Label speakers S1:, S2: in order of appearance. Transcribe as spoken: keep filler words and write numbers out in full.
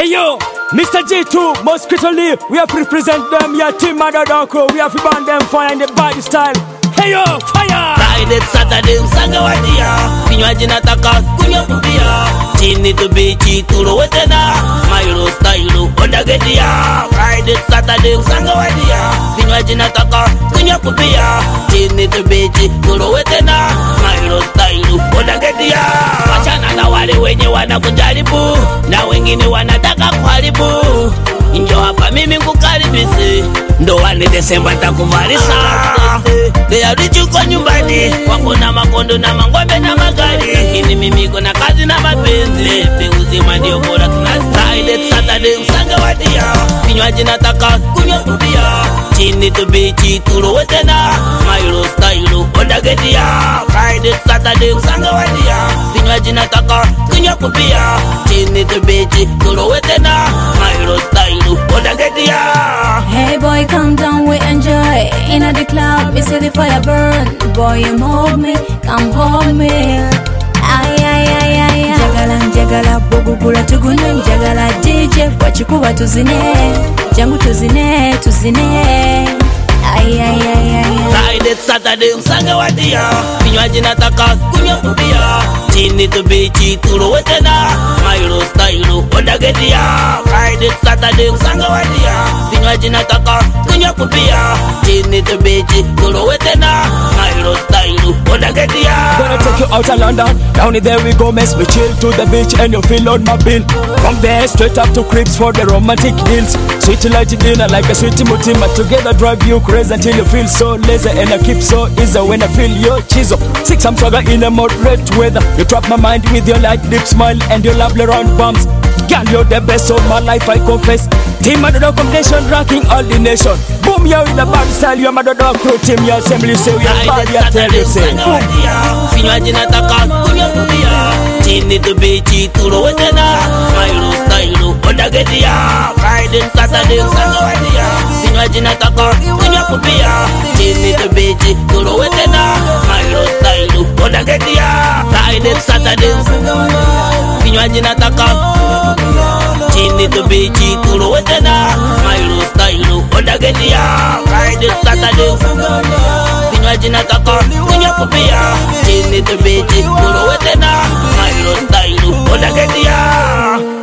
S1: Hey yo, Mister G two, Mosquito-Lee, we have to represent them, your team Madadoko, we have to burn them fire in the body style. Hey yo, fire!
S2: Friday, Saturday, usanga wadia, vinywaji nataka kunywa kupia, chini to beach, tulowete na, smile style, odagedia. Friday, Saturday, usanga wadia, vinywaji nataka kunywa kupia, chini to beach, tulowete na, smile style, odagedia. Wachana na wale wenye wanakujaribu, na wengine wanataka kuharibu. Injo hapa mimi kukaribisi, ndo wani Desemba takuvarisa. Deyari kwa nyumbani, wako na makondo na mangombe na magari, lakini mimi kona kazi na mapenzi. Lepe uzima ndio bora tunastyle. Saturday usanga wadia, vinywaji nataka kunywa kupia, chini to beach tulowete na, smile style odagedia. Friday, Saturday usanga wadia, vinywaji nataka kunywa kupia, chini to beach tulowete na, smile style odagedia.
S3: Hey boy, calm down, we enjoy. In the club, we see the fire burn. Boy, you hold me, come hold me. Ay, ay, ay, ay, ay. Jagala, jagala, bogu kula tugune. Jagala D J, wachikuwa tuzine. Jangu tuzine, tuzine. Ay, ay, ay, ay, ay.
S2: Friday, Saturday, usanga wadia, vinywaji nataka kunywa kupia, chini to beach tulowete na, smile style odagedia. Friday, Saturday, usanga wadia, vinywaji nataka kunywa kupia, chini to beach tulowete na, smile style odagedia.
S1: Gonna take you out of London, down there we go mess, we chill to the beach and you feel on my bill. From there straight up to Cribs for the romantic deals. Sweet light dinner like a sweet mutima, together drive you crazy until you feel so lazy, and I keep so easy when I feel your chisel. Six I'm swagger in a moderate weather, you trap my mind with your light lip smile and your lovely round bumps. Girl, you're the best of my life, I confess. Team Madodok Foundation, rocking all the nation. Boom, you're in the bad style, you're Madodok crew. Team, you're assembly, say you're bad, you tell you, say boom.
S2: Vinywaji nataka kunywa kupia, chini to beach tulowete na, smile style odagedia. Friday, Saturday, usanga wadia, vinywaji nataka kunywa kupia, chini to beach tulowete na, smile style odagedia. Friday, Saturday, vinywaji nataka chini to beach tulowete na, smile style odagedia. Friday, Saturday, vinywaji nataka kunywa kupia, chini to beach tulowete na, smile style odagedia.